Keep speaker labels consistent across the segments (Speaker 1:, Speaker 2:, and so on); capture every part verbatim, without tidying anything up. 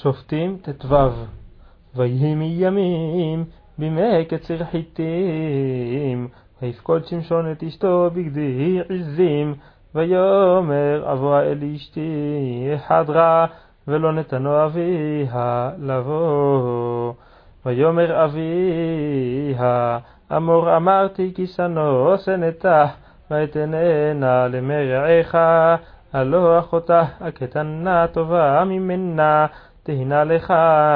Speaker 1: שופטים תתוו. ויהי מימים בימי קציר חיטים, ויפקוד שמשון את אשתו בגדי עזים, ויאמר אבוה אל אשתי חדרה, ולא נתנו אביה לבוא. ויאמר אביה אמור אמרתי כי שנוא שנאתה, ואתננה למרעך, הלא אחותה הקטנה טובה ממנה, תהינה לך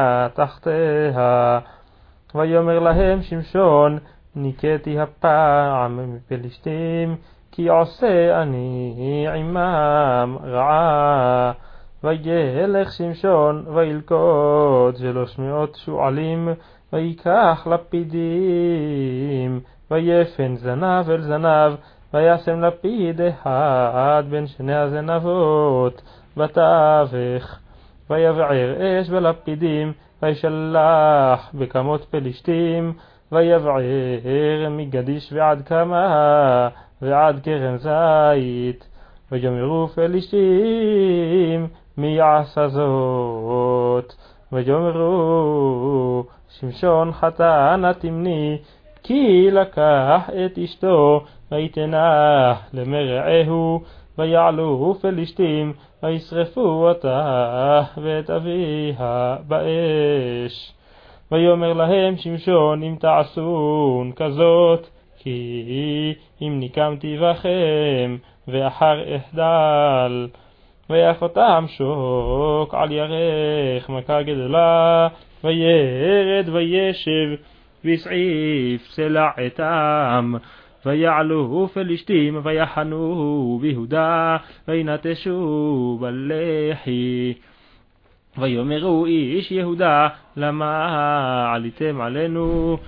Speaker 1: תחתיה. ויאמר להם שמשון ניקתי הפעם מפלשתים, כי עושה אני עמם רעה. וילך שמשון וילכוד שלוש מאות שועלים, ויקח לפידים, ויפן זנב אל זנב, וישם לפיד אחד בין שני הזנבות בתווך, ויבער אש בלפידים, וישלח בכמות פלישתים, ויבער מגדיש ועד קמה ועד קרן זית. ויאמרו פלישתים מי יעשה זאת? ויאמרו שמשון חטא נא תמני, כי לקח את אשתו ויתנה למרעהו. ויעלו פלישתים וישרפו אותה ואת אביה באש. ויאמר להם שמשון אם תעשון כזאת, כי אם נקמתי בכם ואחר אחדל. ויחותם שוק על ירך מכה גדולה, וירד וישב ויסעיף סלע אתם. ויעלו פלישתים ויחנו ביהודה, וינטשו בלחי. ויאמרו איש יהודה למה עליתם עלינו?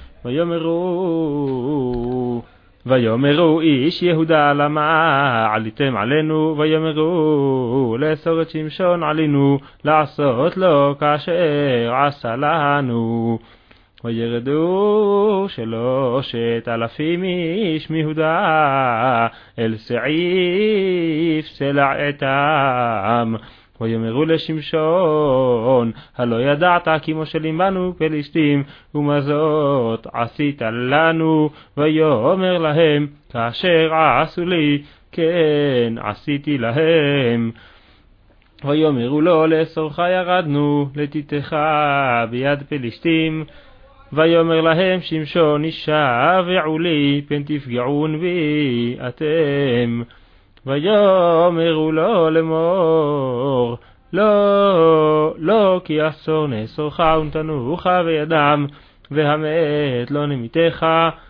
Speaker 1: ויאמרו ויאמרו איש יהודה למה עליתם עלינו? ויאמרו לאסור את שמשון עלינו, לעשות לו כאשר עשה לנו. וירדו שלושת אלפים איש מיהודה אל סעיף סלע אתם. ויאמרו לשמשון הלא ידעת כי מושלים בנו פלישתים, ומה זאת עשית לנו? ויאמר להם כאשר עשו לי כן עשיתי להם. ויאמרו לו לאסורך ירדנו לתיתך ביד פלישתים. ויאמר להם שמשון נשבעו לי פן תפגעון בי אתם. ויאמרו לו לאמור לא לא, כי אסור נאסורך ונתנוך בידם, והמת לא נמיתך.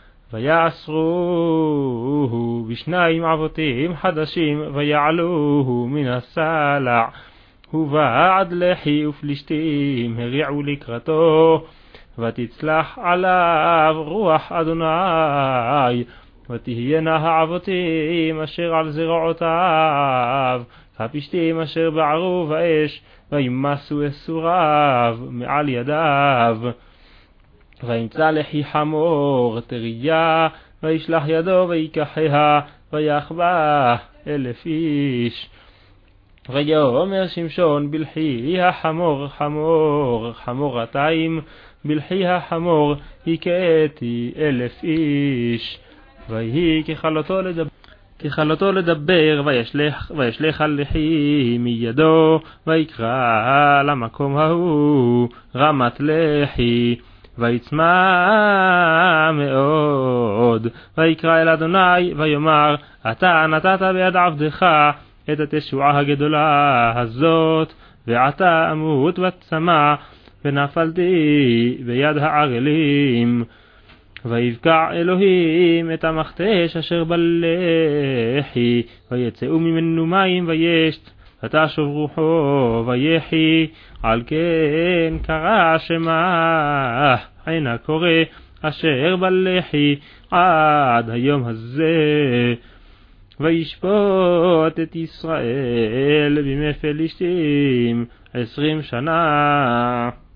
Speaker 1: ויעשרו בשניים עבותים חדשים, ויעלוהו מן הסלע, ובעד לחי ופלישתים הריעו לקראתו. ותצלח עליו רוח אדוני, ותהיינה העבותים אשר על זרועותיו הפשתים אשר בערו באש, וימסו אסוריו מעל ידיו. וימצא לחי חמור טריה, וישלח ידו ויקחיה, ויחבה אלף איש. ויאמר שמשון בלחי החמור חמור חמורתיים, בלחי החמור הכיתי אלף איש. ויהי ככלותו לדבר, ככלותו לדבר וישלח, וישלח הלחי מידו, ויקרא למקום ההוא רמת לחי, ויצמא מאוד. ויקרא אל אדוני ויאמר אתה נתת ביד עבדך את התשועה הגדולה הזאת, ועתה אמות וצמא ונפלתי ביד הערלים. ויבקע אלוהים את המכתש אשר בלחי, ויצאו ממנו מים וישת, ותשוב רוחו ויחי. על כן קרא שמה עין הקורא אשר בלחי עד היום הזה. וישפוט את ישראל בימי פלישתים עשרים שנה.